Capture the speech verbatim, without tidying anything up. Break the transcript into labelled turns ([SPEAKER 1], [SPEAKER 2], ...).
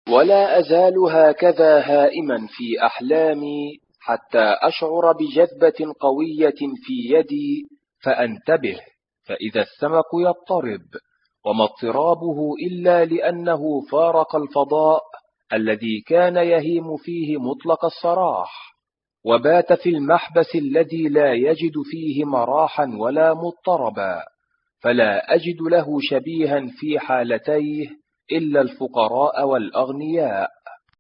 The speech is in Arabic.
[SPEAKER 1] ولا أزال هكذا هائما في أحلامي حتى أشعر بجذبة قوية في يدي فأنتبه، فإذا السمك يضطرب، وما اضطرابه إلا لأنه فارق الفضاء الذي كان يهيم فيه مطلق السراح، وبات في المحبس الذي لا يجد فيه مراحا ولا مضطربا، فلا أجد له شبيها في حالتيه إلا الفقراء والأغنياء.